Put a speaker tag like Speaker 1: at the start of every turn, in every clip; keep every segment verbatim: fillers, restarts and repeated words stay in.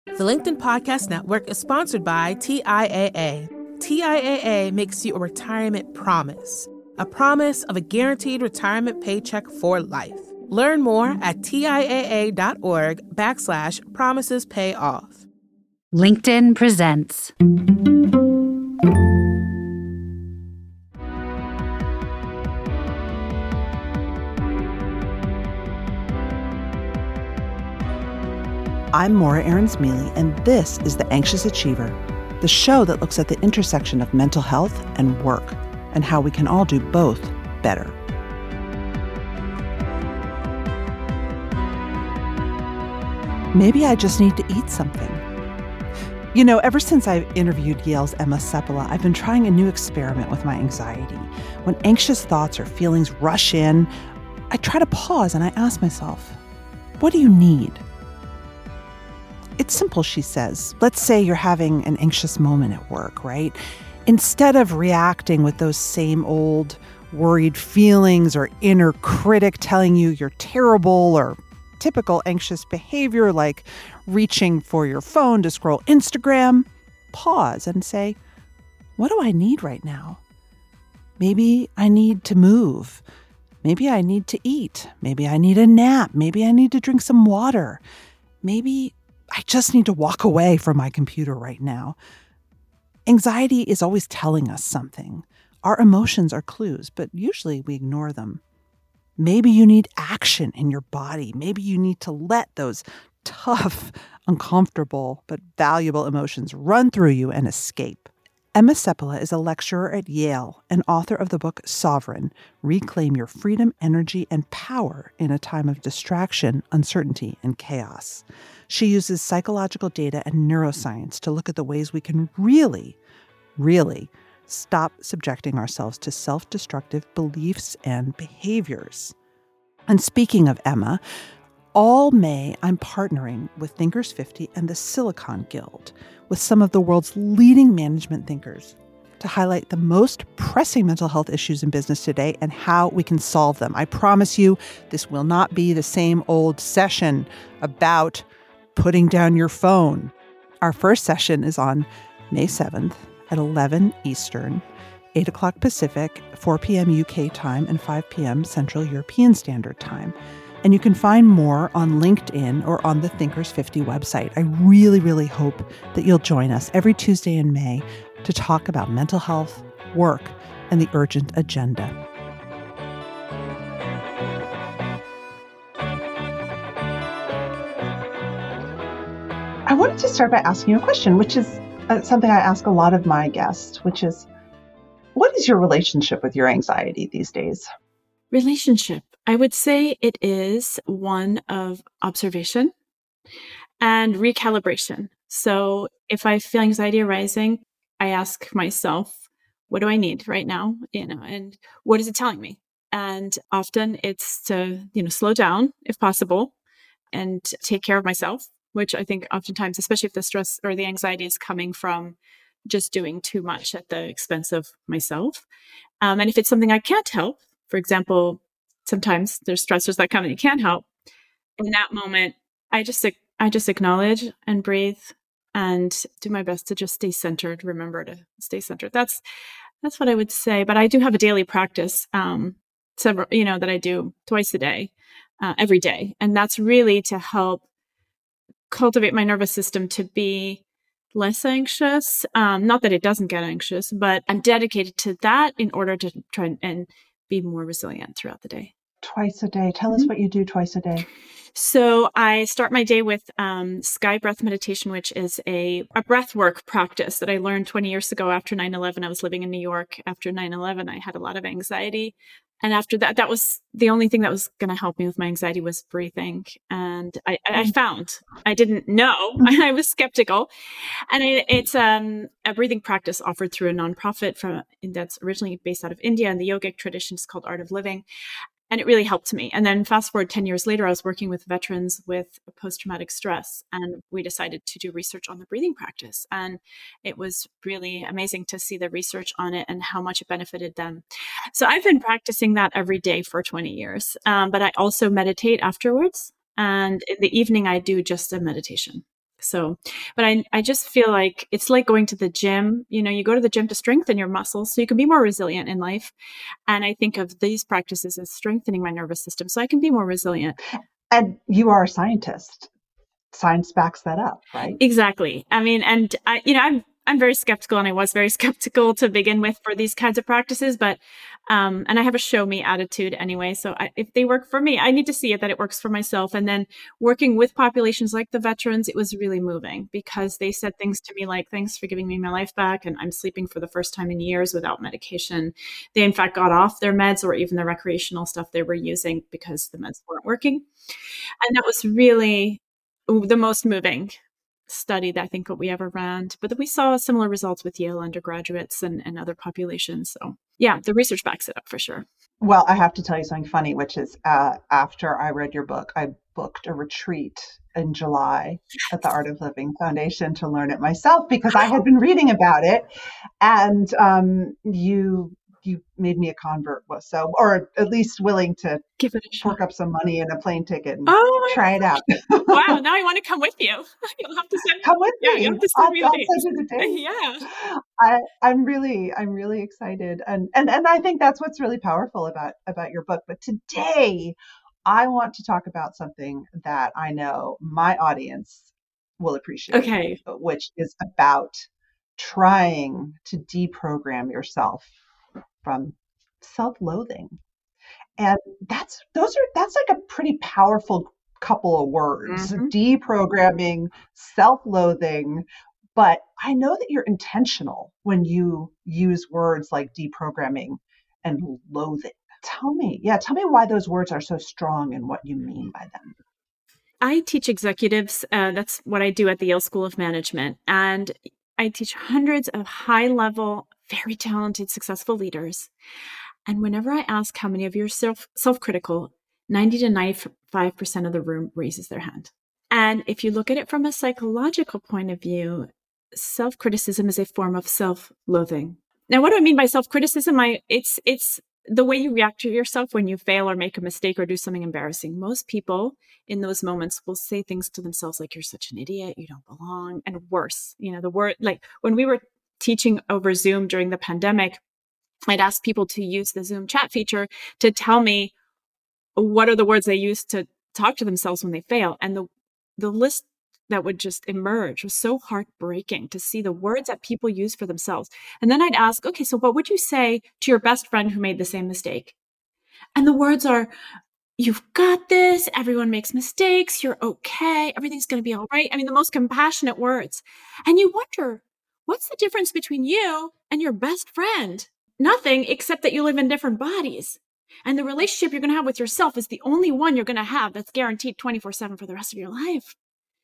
Speaker 1: The LinkedIn Podcast Network is sponsored by T I A A. T I A A makes you a retirement promise, a promise of a guaranteed retirement paycheck for life. Learn more at TIAA.org backslash promises pay off.
Speaker 2: LinkedIn presents.
Speaker 3: I'm Maura Aarons-Mealy, and this is The Anxious Achiever, the show that looks at the intersection of mental health and work, and how we can all do both better. Maybe I just need to eat something. You know, ever since I interviewed Yale's Emma Seppala, I've been trying a new experiment with my anxiety. When anxious thoughts or feelings rush in, I try to pause and I ask myself, what do you need? It's simple, she says. Let's say you're having an anxious moment at work, right? Instead of reacting with those same old worried feelings or inner critic telling you you're terrible or typical anxious behavior like reaching for your phone to scroll Instagram, pause and say, what do I need right now? Maybe I need to move. Maybe I need to eat. Maybe I need a nap. Maybe I need to drink some water. Maybe I just need to walk away from my computer right now. Anxiety is always telling us something. Our emotions are clues, but usually we ignore them. Maybe you need action in your body. Maybe you need to let those tough, uncomfortable, but valuable emotions run through you and escape. Emma Seppala is a lecturer at Yale and author of the book Sovereign, Reclaim Your Freedom, Energy, and Power in a Time of Distraction, Uncertainty, and Chaos. She uses psychological data and neuroscience to look at the ways we can really, really stop subjecting ourselves to self-destructive beliefs and behaviors. And speaking of Emma, all May, I'm partnering with Thinkers fifty and the Silicon Guild with some of the world's leading management thinkers to highlight the most pressing mental health issues in business today and how we can solve them. I promise you, this will not be the same old session about putting down your phone. Our first session is on May seventh at eleven Eastern, eight o'clock Pacific, four p.m. U K time, and five p.m. Central European Standard Time. And you can find more on LinkedIn or on the Thinkers fifty website. I really, really hope that you'll join us every Tuesday in May to talk about mental health, work, and the urgent agenda. I wanted to start by asking you a question, which is uh, something I ask a lot of my guests, which is, what is your relationship with your anxiety these days?
Speaker 4: Relationship. I would say it is one of observation and recalibration. So if I feel anxiety arising, I ask myself, what do I need right now? You know, and what is it telling me? And often it's to, you know, slow down if possible and take care of myself, which I think oftentimes, especially if the stress or the anxiety is coming from just doing too much at the expense of myself. Um, and if it's something I can't help, for example, sometimes there's stressors that come and you can't help. In that moment, I just I just acknowledge and breathe and do my best to just stay centered. Remember to stay centered. That's that's what I would say. But I do have a daily practice, um, several you know that I do twice a day, uh, every day, and that's really to help cultivate my nervous system to be less anxious. Um, not that it doesn't get anxious, but I'm dedicated to that in order to try and be more resilient throughout the day.
Speaker 3: Twice a day. Tell
Speaker 4: Mm-hmm.
Speaker 3: us what you do twice a day.
Speaker 4: So I start my day with um, Sky Breath Meditation, which is a, a breath work practice that I learned twenty years ago after nine eleven. I was living in New York. After nine eleven, I had a lot of anxiety. And after that, that was the only thing that was going to help me with my anxiety was breathing. And I, I found, I didn't know, I was skeptical. And I, it's um, a breathing practice offered through a nonprofit from that's originally based out of India, and the yogic tradition is called Art of Living. And it really helped me. And then fast forward ten years later, I was working with veterans with post-traumatic stress. And we decided to do research on the breathing practice. And it was really amazing to see the research on it and how much it benefited them. So I've been practicing that every day for twenty years. Um, but I also meditate afterwards. And in the evening, I do just a meditation. So, but I, I just feel like it's like going to the gym. You know, you go to the gym to strengthen your muscles so you can be more resilient in life. And I think of these practices as strengthening my nervous system so I can be more resilient.
Speaker 3: And you are a scientist. Science backs that up, right?
Speaker 4: Exactly. I mean, and I, you know, I'm, I'm very skeptical, and I was very skeptical to begin with for these kinds of practices, but, um, and I have a show me attitude anyway. So I, if they work for me, I need to see it, that it works for myself. And then working with populations like the veterans, it was really moving because they said things to me like, thanks for giving me my life back. And I'm sleeping for the first time in years without medication. They in fact got off their meds or even the recreational stuff they were using because the meds weren't working. And that was really the most moving study that I think we ever ran, but we saw similar results with Yale undergraduates and, and other populations. So yeah, the research backs it up for sure.
Speaker 3: Well, I have to tell you something funny, which is uh, after I read your book, I booked a retreat in July at the Art of Living Foundation to learn it myself because I had been reading about it, and um, you you made me a convert, so or at least willing to
Speaker 4: give it a shot.
Speaker 3: Fork up some money and a plane ticket and
Speaker 4: oh
Speaker 3: try it out.
Speaker 4: Wow, now I want to come with you. You'll have to send
Speaker 3: come with
Speaker 4: yeah,
Speaker 3: me.
Speaker 4: You have to send
Speaker 3: I'll,
Speaker 4: me
Speaker 3: I'll
Speaker 4: the
Speaker 3: send you the date.
Speaker 4: Yeah,
Speaker 3: I, I'm really, I'm really excited, and and and I think that's what's really powerful about about your book. But today, I want to talk about something that I know my audience will appreciate.
Speaker 4: Okay,
Speaker 3: which is about trying to deprogram yourself from self-loathing. And that's those are that's like a pretty powerful couple of words, mm-hmm. Deprogramming, self-loathing. But I know that you're intentional when you use words like deprogramming and loathing. Tell me, yeah, tell me why those words are so strong and what you mean by them.
Speaker 4: I teach executives. Uh, that's what I do at the Yale School of Management. And I teach hundreds of high-level, very talented, successful leaders. And whenever I ask how many of you are self, self-critical, ninety to ninety-five percent of the room raises their hand. And if you look at it from a psychological point of view, self-criticism is a form of self-loathing. Now, what do I mean by self-criticism? I, it's, it's the way you react to yourself when you fail or make a mistake or do something embarrassing. Most people in those moments will say things to themselves like, you're such an idiot, you don't belong, and worse. You know, the word, like when we were teaching over Zoom during the pandemic, I'd ask people to use the Zoom chat feature to tell me what are the words they use to talk to themselves when they fail. And the, the list that would just emerge was so heartbreaking to see the words that people use for themselves. And then I'd ask, okay, so what would you say to your best friend who made the same mistake? And the words are, you've got this, everyone makes mistakes, you're okay, everything's going to be all right. I mean, the most compassionate words. And you wonder, what's the difference between you and your best friend? Nothing, except that you live in different bodies. And the relationship you're going to have with yourself is the only one you're going to have that's guaranteed twenty-four seven for the rest of your life.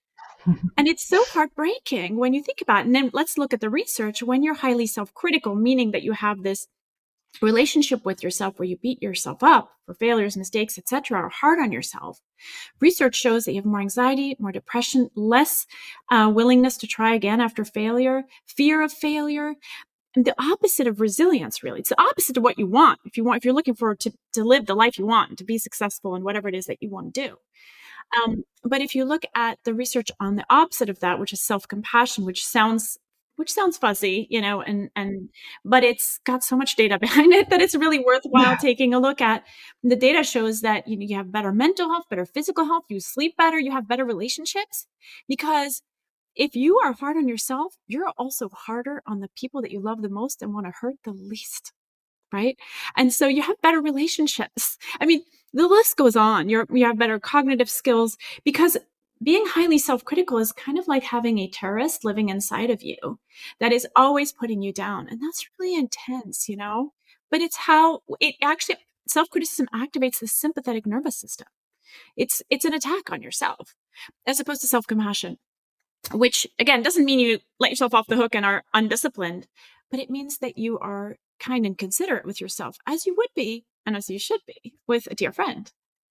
Speaker 4: And it's so heartbreaking when you think about it. And then let's look at the research. When you're highly self-critical, meaning that you have this relationship with yourself where you beat yourself up for failures, mistakes, et cetera, or hard on yourself, research shows that you have more anxiety, more depression, less uh, willingness to try again after failure, fear of failure. And the opposite of resilience, really. It's the opposite of what you want. If you want, if you're looking for to, to live the life you want, to be successful in whatever it is that you want to do. Um, but if you look at the research on the opposite of that, which is self-compassion, which sounds, which sounds fuzzy, you know, and, and, but it's got so much data behind it that it's really worthwhile yeah. taking a look at. The data shows that, you know, you have better mental health, better physical health, you sleep better, you have better relationships, because if you are hard on yourself, you're also harder on the people that you love the most and want to hurt the least, right? And so you have better relationships. I mean, the list goes on. You're, you have better cognitive skills, because being highly self-critical is kind of like having a terrorist living inside of you that is always putting you down. And that's really intense, you know? But it's how it actually, self-criticism activates the sympathetic nervous system. It's, it's an attack on yourself as opposed to self-compassion, which again, doesn't mean you let yourself off the hook and are undisciplined, but it means that you are kind and considerate with yourself, as you would be and as you should be with a dear friend.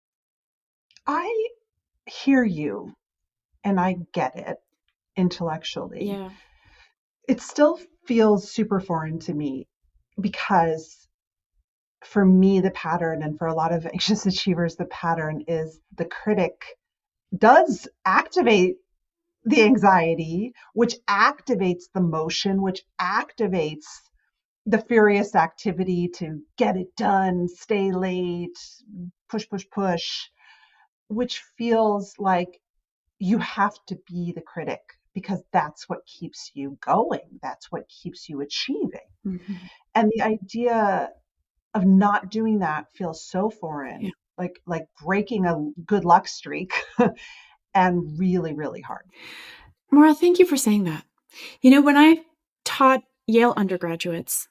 Speaker 3: I hear you and I get it intellectually.
Speaker 4: Yeah.
Speaker 3: It still feels super foreign to me, because for me, the pattern, and for a lot of anxious achievers, the pattern is the critic does activate the anxiety, which activates the motion, which activates the furious activity to get it done, stay late, push, push, push, which feels like you have to be the critic because that's what keeps you going. That's what keeps you achieving. Mm-hmm. And the idea of not doing that feels so foreign, yeah. like like breaking a good luck streak and really, really hard.
Speaker 4: Maura, thank you for saying that. You know, when I taught Yale undergraduates,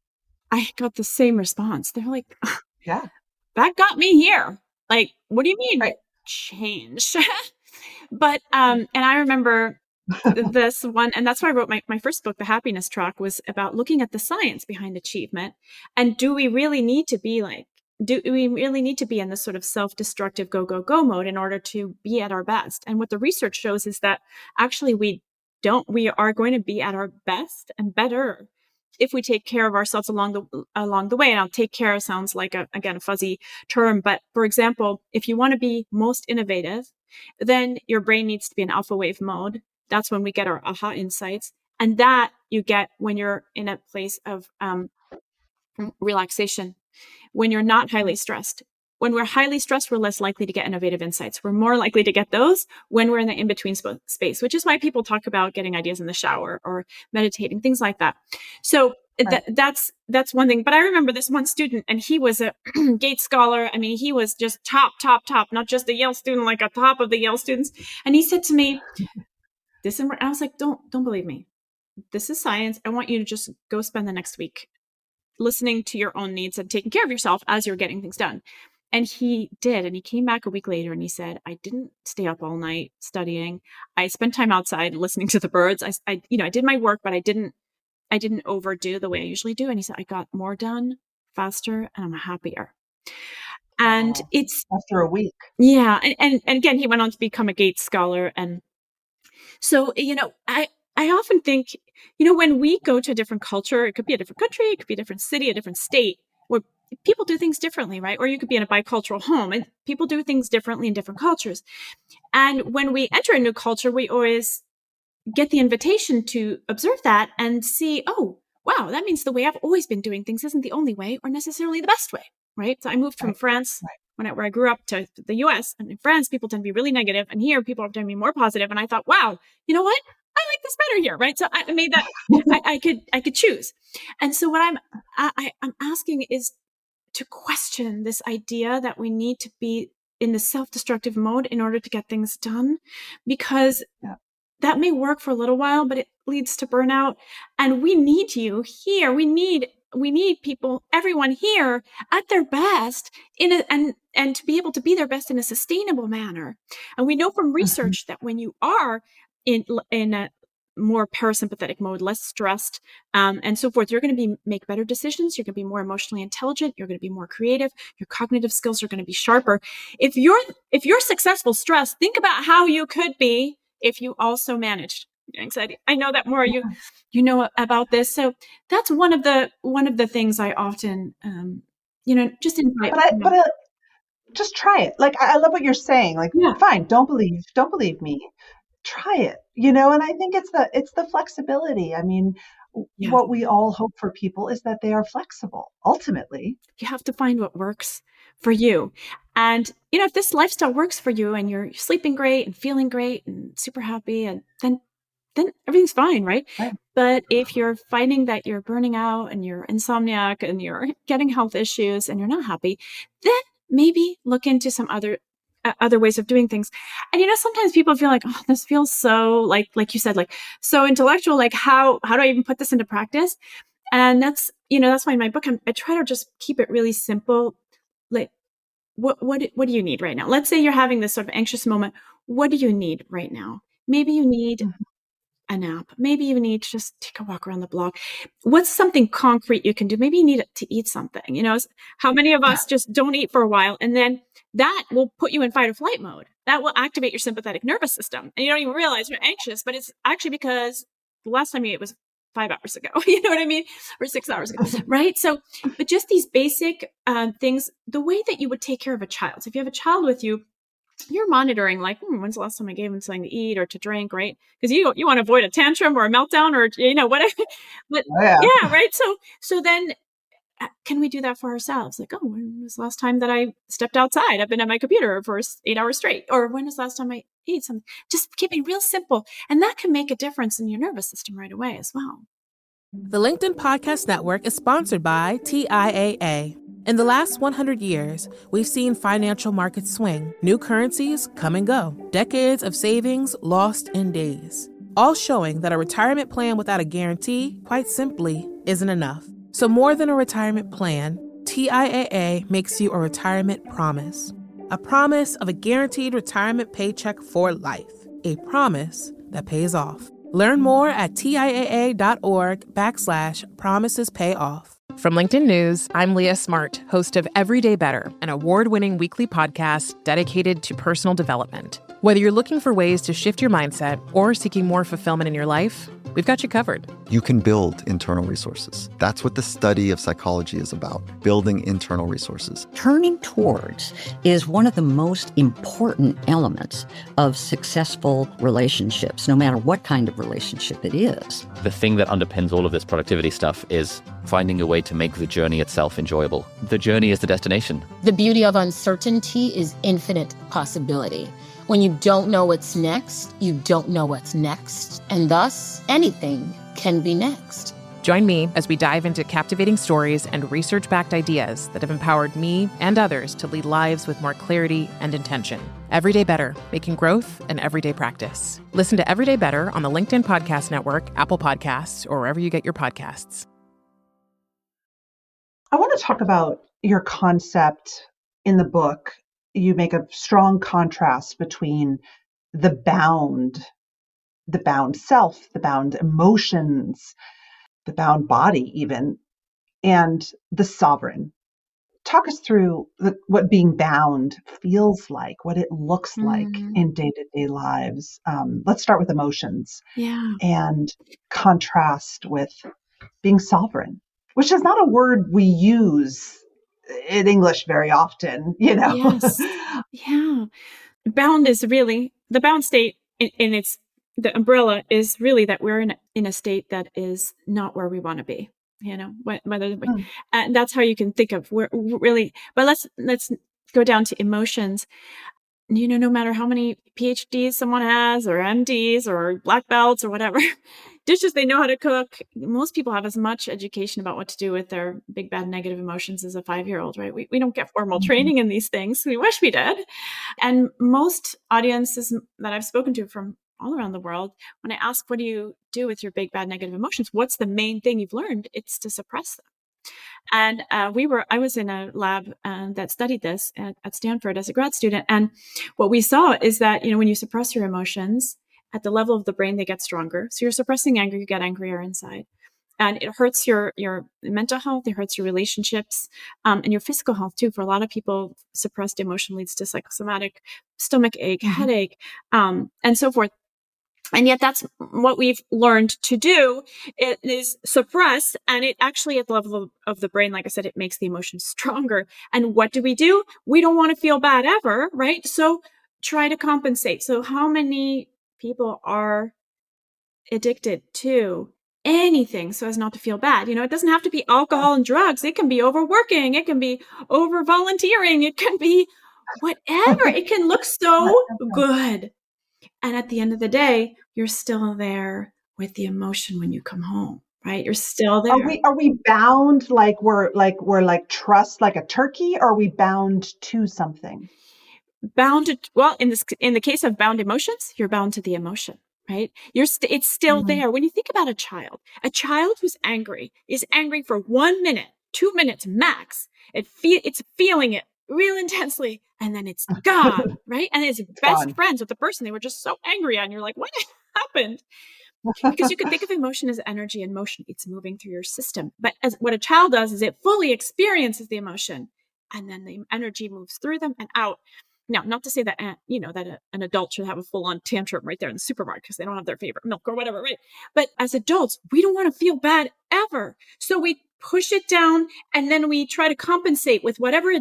Speaker 4: I got the same response. They're like,
Speaker 3: yeah,
Speaker 4: that got me here. Like, what do you mean
Speaker 3: right.
Speaker 4: change? But, um, and I remember this one, and that's why I wrote my, my first book, The Happiness Track, was about looking at the science behind achievement. And do we really need to be like, do we really need to be in this sort of self-destructive go, go, go mode in order to be at our best? And what the research shows is that actually we don't, we are going to be at our best and better if we take care of ourselves along the along the way. And I'll take care sounds like, a, again, a fuzzy term. But for example, if you want to be most innovative, then your brain needs to be in alpha wave mode. That's when we get our aha insights. And that you get when you're in a place of um, relaxation, when you're not highly stressed. When we're highly stressed, we're less likely to get innovative insights. We're more likely to get those when we're in the in-between sp- space, which is why people talk about getting ideas in the shower or meditating, things like that. So right. th- that's that's one thing. But I remember this one student, and he was a Gates scholar. I mean, he was just top, top, top, not just a Yale student, like a top of the Yale students. And he said to me, this, and I was like, don't, don't believe me. This is science. I want you to just go spend the next week listening to your own needs and taking care of yourself as you're getting things done. And he did. And he came back a week later and he said, I didn't stay up all night studying. I spent time outside listening to the birds. I, I, you know, I did my work, but I didn't, I didn't overdo the way I usually do. And he said, I got more done faster and I'm happier. And
Speaker 3: wow.
Speaker 4: it's
Speaker 3: after a week.
Speaker 4: Yeah. And, and, and again, he went on to become a Gates scholar. And so, you know, I, I often think, you know, when we go to a different culture, it could be a different country, it could be a different city, a different state, where people do things differently, right? Or you could be in a bicultural home and people do things differently in different cultures. And when we enter a new culture, we always get the invitation to observe that and see, oh, wow, that means the way I've always been doing things isn't the only way or necessarily the best way, right? So I moved from
Speaker 3: right.
Speaker 4: France
Speaker 3: right.
Speaker 4: when I, where I grew up to the U S, and in France, people tend to be really negative, and here people tend to be more positive. And I thought, wow, you know what? I like this better here, right? So I made that, I, I could, I could choose. And so what I'm, I, I'm asking is to question this idea that we need to be in the self-destructive mode in order to get things done, because yeah. that may work for a little while, but it leads to burnout. And we need you here. We need, we need people, everyone here at their best in a, and, and to be able to be their best in a sustainable manner. And we know from research mm-hmm. that when you are in, in a more parasympathetic mode, less stressed, um, and so forth, you're going to be make better decisions. You're going to be more emotionally intelligent. You're going to be more creative. Your cognitive skills are going to be sharper. If you're, if you're successful stressed, think about how you could be if you also managed anxiety. I know that more you, you know about this. So that's one of the, one of the things I often, um, you know, just invite.
Speaker 3: But I, but I, just try it. Like, I love what you're saying. Like, yeah. fine. Don't believe, don't believe me. Try it, you know, and I think it's the, it's the flexibility. I mean, yeah. what we all hope for people is that they are flexible. Ultimately,
Speaker 4: you have to find what works for you. And, you know, if this lifestyle works for you and you're sleeping great and feeling great and super happy, and then, then everything's fine, right?
Speaker 3: right?
Speaker 4: But if you're finding that you're burning out and you're insomniac and you're getting health issues and you're not happy, then maybe look into some other uh, other ways of doing things. And, you know, sometimes people feel like, oh, this feels so like, like you said, like so intellectual, like how, how do I even put this into practice? And that's, you know, that's why in my book, I'm, I try to just keep it really simple. Like, what, what, what do you need right now? Let's say you're having this sort of anxious moment. What do you need right now? Maybe you need mm-hmm. a nap. Maybe you need to just take a walk around the block. What's something concrete you can do? Maybe you need to eat something. You know, how many of us just don't eat for a while, and then that will put you in fight or flight mode. That will activate your sympathetic nervous system, and you don't even realize you're anxious, but it's actually because the last time you ate was five hours ago. You know what I mean? Or six hours ago, right? So, but just these basic uh, things, the way that you would take care of a child. So if you have a child with you, you're monitoring like, hmm, when's the last time I gave him something to eat or to drink, right? Because you you want to avoid a tantrum or a meltdown or, you know, whatever. But
Speaker 3: Oh, yeah.
Speaker 4: yeah, right. So so then uh, can we do that for ourselves? Like, oh, when was the last time that I stepped outside? I've been at my computer for s- eight hours straight. Or when was the last time I ate something? Just keep it real simple. And that can make a difference in your nervous system right away as well.
Speaker 1: The LinkedIn Podcast Network is sponsored by T I A A. In the last one hundred years, we've seen financial markets swing, new currencies come and go, decades of savings lost in days, all showing that a retirement plan without a guarantee, quite simply, isn't enough. So more than a retirement plan, T I A A makes you a retirement promise. A promise of a guaranteed retirement paycheck for life. A promise that pays off. Learn more at TIAA.org backslash promises pay off.
Speaker 5: From LinkedIn News, I'm Leah Smart, host of Everyday Better, an award-winning weekly podcast dedicated to personal development. Whether you're looking for ways to shift your mindset or seeking more fulfillment in your life, we've got you covered.
Speaker 6: You can build internal resources. That's what the study of psychology is about, building internal resources.
Speaker 7: Turning towards is one of the most important elements of successful relationships, no matter what kind of relationship it is.
Speaker 8: The thing that underpins all of this productivity stuff is finding a way to make the journey itself enjoyable. The journey is the destination.
Speaker 9: The beauty of uncertainty is infinite possibility. When you don't know what's next, you don't know what's next, and thus anything can be next.
Speaker 5: Join me as we dive into captivating stories and research-backed ideas that have empowered me and others to lead lives with more clarity and intention. Everyday Better, making growth an everyday practice. Listen to Everyday Better on the LinkedIn Podcast Network, Apple Podcasts, or wherever you get your podcasts.
Speaker 3: I want to talk about your concept in the book. You make a strong contrast between the bound, the bound self, the bound emotions, the bound body even, and the sovereign. Talk us through the, what being bound feels like, what it looks mm. like in day-to-day lives. Um, let's start with emotions.
Speaker 4: Yeah.
Speaker 3: And contrast with being sovereign, which is not a word we use in English very often, you know.
Speaker 4: Yes. Yeah. Bound is really the bound state in, in its the umbrella is really that we're in a, in a state that is not where we want to be, you know, whether mm. and that's how you can think of where really. But let's let's go down to emotions. You know, no matter how many P H Ds someone has or M Ds or black belts or whatever, dishes they know how to cook. Most people have as much education about what to do with their big, bad, negative emotions as a five-year-old, right? We, we don't get formal mm-hmm. training in these things. We wish we did. And most audiences that I've spoken to from all around the world, when I ask, what do you do with your big, bad, negative emotions? What's the main thing you've learned? It's to suppress them. And uh, we were, I was in a lab uh, that studied this at, at Stanford as a grad student. And what we saw is that, you know, when you suppress your emotions at the level of the brain, they get stronger. So you're suppressing anger, you get angrier inside. And it hurts your, your mental health. It hurts your relationships um, and your physical health too. For a lot of people, suppressed emotion leads to psychosomatic stomach ache, mm-hmm. headache, um, and so forth. And yet that's what we've learned to do. It is suppress. And it actually at the level of, of the brain, like I said, it makes the emotions stronger. And what do we do? We don't want to feel bad ever, right? So try to compensate. So how many people are addicted to anything so as not to feel bad? You know, it doesn't have to be alcohol and drugs. It can be overworking. It can be over volunteering. It can be whatever. It can look so good. And at the end of the day, you're still there with the emotion when you come home, right? You're still there.
Speaker 3: Are we are we bound like we're like we're like trussed like a turkey, or are we bound to something?
Speaker 4: Bound to, well, in this in the case of bound emotions, you're bound to the emotion, right? You're st- it's still mm-hmm. there. When you think about a child, a child who's angry is angry for one minute, two minutes max. It fe- it's feeling it real intensely, and then it's gone, right? And it's, it's best gone. friends with the person they were just so angry at, and you're like, what happened? Because you can think of emotion as energy and motion. It's moving through your system. But as what a child does is it fully experiences the emotion, and then the energy moves through them and out. Now, not to say that, uh, you know, that a, an adult should have a full-on tantrum right there in the supermarket because they don't have their favorite milk or whatever, right? But as adults, we don't want to feel bad ever. So we push it down, and then we try to compensate with whatever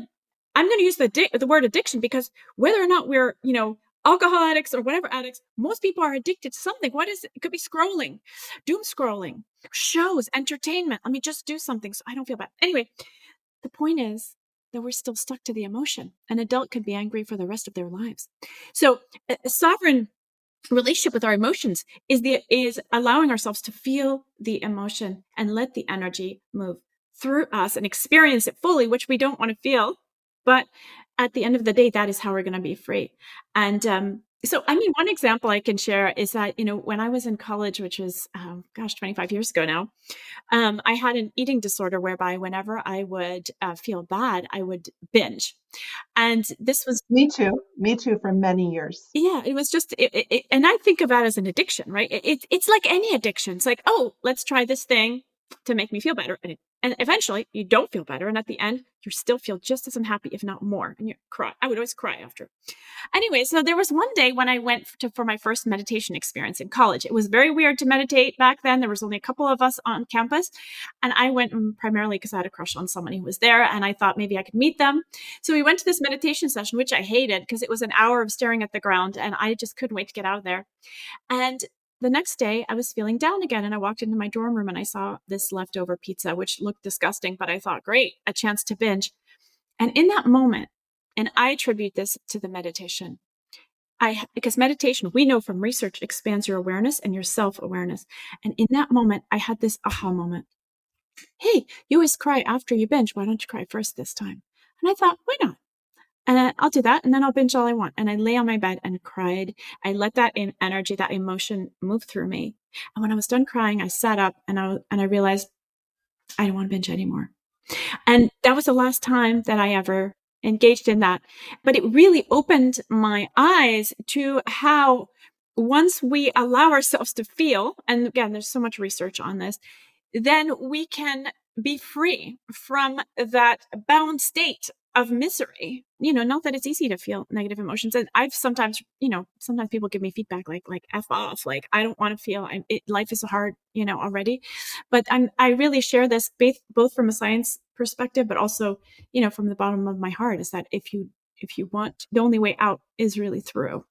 Speaker 4: I'm going to use the di- the word addiction because whether or not we're, you know, alcohol addicts or whatever addicts, most people are addicted to something. What is it? It could be scrolling, doom scrolling, shows, entertainment. Let me just do something so I don't feel bad. Anyway, the point is that we're still stuck to the emotion. An adult could be angry for the rest of their lives. So a, a sovereign relationship with our emotions is the is allowing ourselves to feel the emotion and let the energy move through us and experience it fully, which we don't want to feel. But at the end of the day, that is how we're going to be free. And um, so, I mean, one example I can share is that, you know, when I was in college, which was, um, gosh, twenty-five years ago now, um, I had an eating disorder whereby whenever I would uh, feel bad, I would binge. And this was,
Speaker 3: Me too. Me too for many years.
Speaker 4: yeah, it was just, it, it, it- and I think of that as an addiction, right? It, it, it's like any addiction. It's like, oh, let's try this thing to make me feel better. And, it, and eventually you don't feel better. And at the end, you still feel just as unhappy, if not more. And you cry. I would always cry after. Anyway, so there was one day when I went to, for my first meditation experience in college. It was very weird to meditate back then. There was only a couple of us on campus. And I went um, primarily because I had a crush on someone who was there. And I thought maybe I could meet them. So we went to this meditation session, which I hated because it was an hour of staring at the ground. And I just couldn't wait to get out of there. And the next day I was feeling down again. And I walked into my dorm room and I saw this leftover pizza, which looked disgusting, but I thought, great, a chance to binge. And in that moment, and I attribute this to the meditation, I because meditation, we know from research, expands your awareness and your self-awareness. And in that moment, I had this aha moment. Hey, you always cry after you binge. Why don't you cry first this time? And I thought, why not? And I'll do that. And then I'll binge all I want. And I lay on my bed and cried. I let that in energy, that emotion move through me. And when I was done crying, I sat up and I, and I realized I don't want to binge anymore. And that was the last time that I ever engaged in that. But it really opened my eyes to how once we allow ourselves to feel, and again, there's so much research on this, then we can be free from that bound state of misery. You know, not that it's easy to feel negative emotions. And I've sometimes, you know, sometimes people give me feedback like, like F off, like, I don't want to feel, I, it, life is hard, you know, already. But I'm, I really share this both, both from a science perspective, but also, you know, from the bottom of my heart is that if you, if you want, the only way out is really through.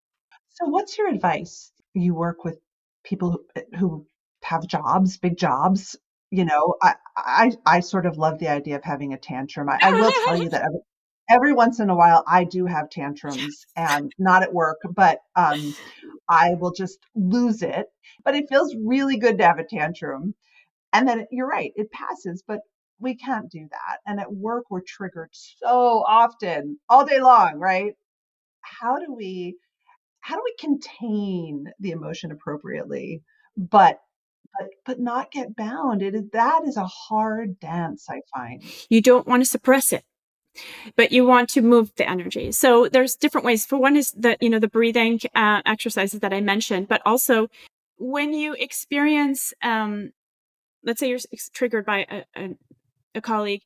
Speaker 3: So what's your advice? You work with people who, who have jobs, big jobs. You know, I, I, I sort of love the idea of having a tantrum. I, I will tell you that every, every once in a while I do have tantrums, and not at work, but um, I will just lose it. But it feels really good to have a tantrum. And then you're right, it passes, but we can't do that. And at work, we're triggered so often, all day long, right? How do we, how do we contain the emotion appropriately, but But, but not get bound? It is, that is a hard dance, I find.
Speaker 4: You don't want to suppress it, but you want to move the energy. So there's different ways. For one is the, you know, the breathing uh, exercises that I mentioned, but also when you experience, um, let's say you're triggered by a, a, a colleague,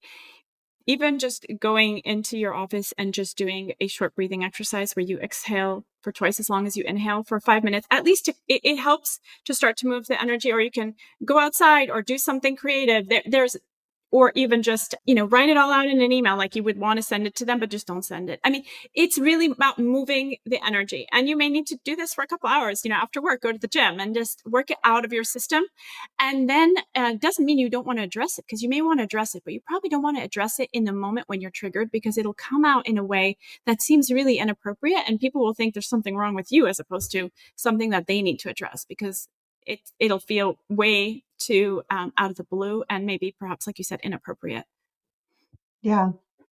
Speaker 4: even just going into your office and just doing a short breathing exercise where you exhale for twice as long as you inhale for five minutes, at least to, it, it helps to start to move the energy. Or you can go outside or do something creative. There, there's, or even just, you know, write it all out in an email like you would want to send it to them, but just don't send it. I mean, it's really about moving the energy. And you may need to do this for a couple hours, you know, after work, go to the gym and just work it out of your system. And then uh, doesn't mean you don't want to address it, because you may want to address it, but you probably don't want to address it in the moment when you're triggered, because it'll come out in a way that seems really inappropriate. And people will think there's something wrong with you as opposed to something that they need to address, because it, it'll feel way too um, out of the blue and maybe perhaps, like you said, inappropriate.
Speaker 3: Yeah.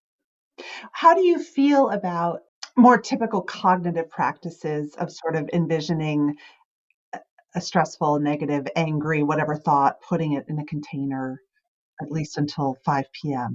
Speaker 3: How do you feel about more typical cognitive practices of sort of envisioning a stressful, negative, angry, whatever thought, putting it in a container, at least until five p.m.?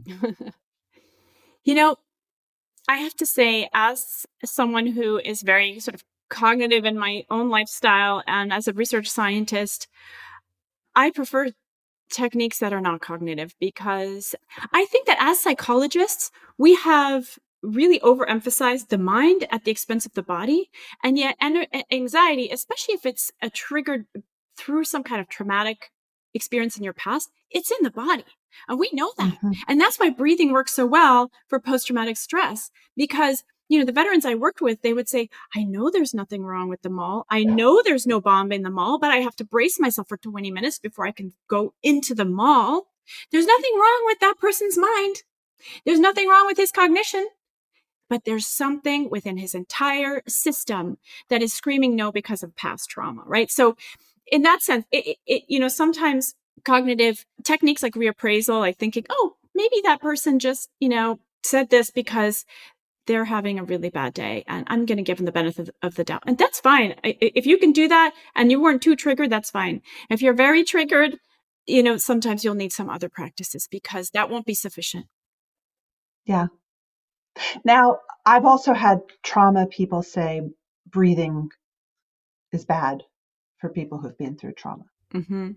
Speaker 4: You know, I have to say, as someone who is very sort of cognitive in my own lifestyle and as a research scientist, I prefer techniques that are not cognitive, because I think that as psychologists, we have really overemphasized the mind at the expense of the body. And yet anxiety, especially if it's a triggered through some kind of traumatic experience in your past, it's in the body. And we know that.
Speaker 3: Mm-hmm.
Speaker 4: And that's why breathing works so well for post-traumatic stress, because, you know, the veterans I worked with, they would say, I know there's nothing wrong with the mall. I know there's no bomb in the mall, but I have to brace myself for twenty minutes before I can go into the mall. There's nothing wrong with that person's mind. There's nothing wrong with his cognition. But there's something within his entire system that is screaming no because of past trauma, right? So in that sense, it, it, you know, sometimes cognitive techniques like reappraisal, like thinking, oh, maybe that person just, you know, said this because they're having a really bad day and I'm going to give them the benefit of the doubt. And that's fine. If you can do that and you weren't too triggered, that's fine. If you're very triggered, you know, sometimes you'll need some other practices because that won't be sufficient.
Speaker 3: Yeah. Now, I've also had trauma people say breathing is bad for people who've been through trauma.
Speaker 4: Mm-hmm.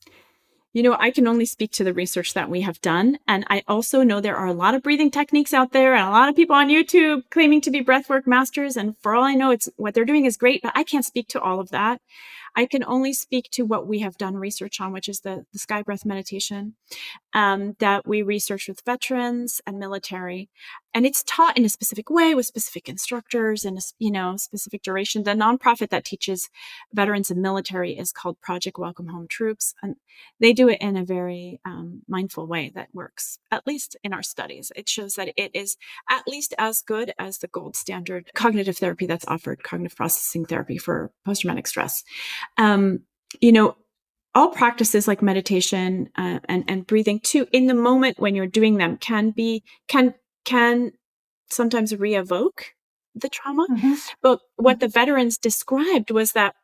Speaker 4: You know, I can only speak to the research that we have done. And I also know there are a lot of breathing techniques out there and a lot of people on YouTube claiming to be breathwork masters. And for all I know, it's what they're doing is great, but I can't speak to all of that. I can only speak to what we have done research on, which is the, the sky breath meditation um, that we researched with veterans and military. And it's taught in a specific way with specific instructors and, a, you know, specific duration. The nonprofit that teaches veterans and military is called Project Welcome Home Troops. And they do it in a very um, mindful way that works, at least in our studies. It shows that it is at least as good as the gold standard cognitive therapy that's offered, cognitive processing therapy for post-traumatic stress. Um, you know, all practices like meditation uh, and, and breathing too, in the moment when you're doing them can be, can, can sometimes re-evoke the trauma. Mm-hmm. But what the veterans described was that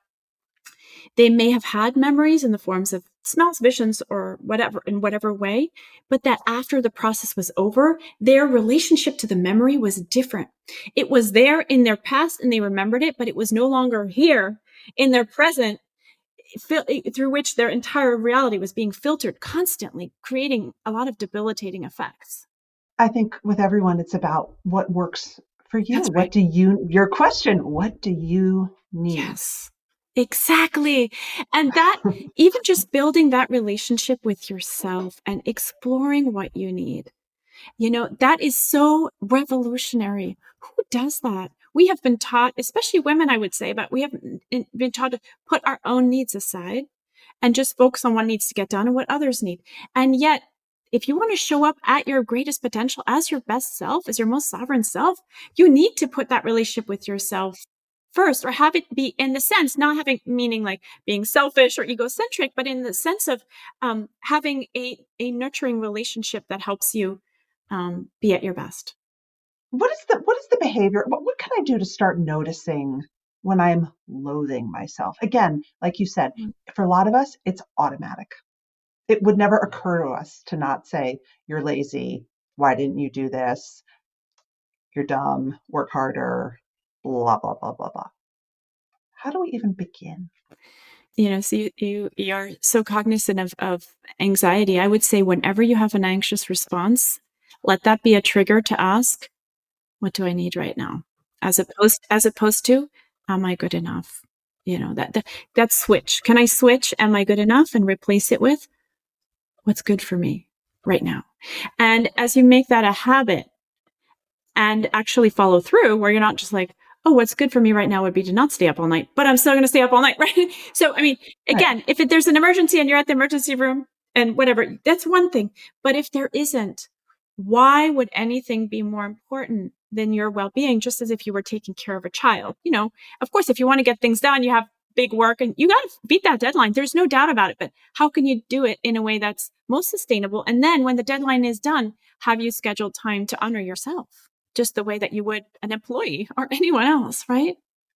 Speaker 4: they may have had memories in the forms of smells, visions, or whatever, in whatever way, but that after the process was over, their relationship to the memory was different. It was there in their past and they remembered it, but it was no longer here in their present, through which their entire reality was being filtered constantly, creating a lot of debilitating effects.
Speaker 3: I think with everyone, it's about what works for you.
Speaker 4: That's
Speaker 3: What
Speaker 4: right.
Speaker 3: do you, your question, what do you need?
Speaker 4: Yes, exactly. And that, even just building that relationship with yourself and exploring what you need, you know, that is so revolutionary. Who does that? We have been taught, especially women, I would say, but we have been taught to put our own needs aside and just focus on what needs to get done and what others need. And yet, if you want to show up at your greatest potential as your best self, as your most sovereign self, you need to put that relationship with yourself first, or have it be in the sense, not having meaning like being selfish or egocentric, but in the sense of um, having a, a nurturing relationship that helps you um, be at your best.
Speaker 3: What is the, what is the behavior? What, what can I do to start noticing when I'm loathing myself? Again, like you said, mm-hmm. for a lot of us, it's automatic. It would never occur to us to not say, you're lazy. Why didn't you do this? You're dumb. Work harder. Blah, blah, blah, blah, blah. How do we even begin?
Speaker 4: You know, so you, you, you're so cognizant of, of anxiety. I would say whenever you have an anxious response, let that be a trigger to ask, what do I need right now? As opposed, as opposed to, am I good enough? You know, that, that, that switch. Can I switch? Am I good enough? And replace it with, what's good for me right now? And as you make that a habit and actually follow through, where you're not just like, oh, what's good for me right now would be to not stay up all night, but I'm still going to stay up all night, right? So, I mean, again, right. if it, there's an emergency and you're at the emergency room and whatever, that's one thing. But if there isn't, why would anything be more important than your well-being, just as if you were taking care of a child? You know, of course, if you want to get things done, you have big work and you got to beat that deadline. There's no doubt about it. But how can you do it in a way that's most sustainable? And then when the deadline is done, have you scheduled time to honor yourself, just the way that you would an employee or anyone else, right?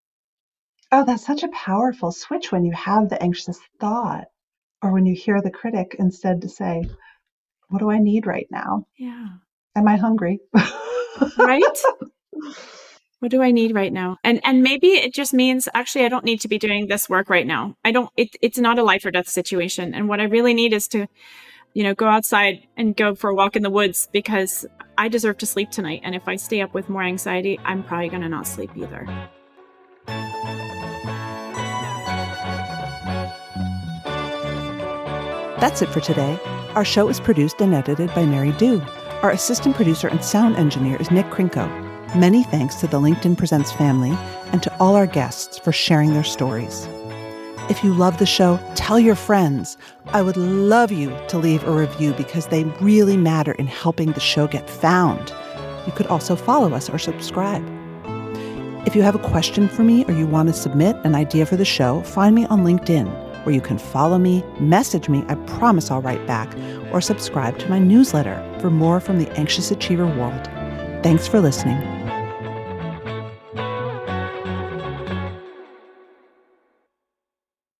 Speaker 3: Oh, that's such a powerful switch when you have the anxious thought or when you hear the critic, instead to say, what do I need right now?
Speaker 4: Yeah.
Speaker 3: Am I hungry?
Speaker 4: Right? What do I need right now? And and maybe it just means, actually, I don't need to be doing this work right now. I don't, it, it's not a life or death situation. And what I really need is to, you know, go outside and go for a walk in the woods, because I deserve to sleep tonight. And if I stay up with more anxiety, I'm probably going to not sleep either.
Speaker 3: That's it for today. Our show is produced and edited by Mary Dew. Our assistant producer and sound engineer is Nick Krinko. Many thanks to the LinkedIn Presents family and to all our guests for sharing their stories. If you love the show, tell your friends. I would love you to leave a review because they really matter in helping the show get found. You could also follow us or subscribe. If you have a question for me or you want to submit an idea for the show, find me on LinkedIn, where you can follow me, message me, I promise I'll write back, or subscribe to my newsletter for more from the Anxious Achiever world. Thanks for listening.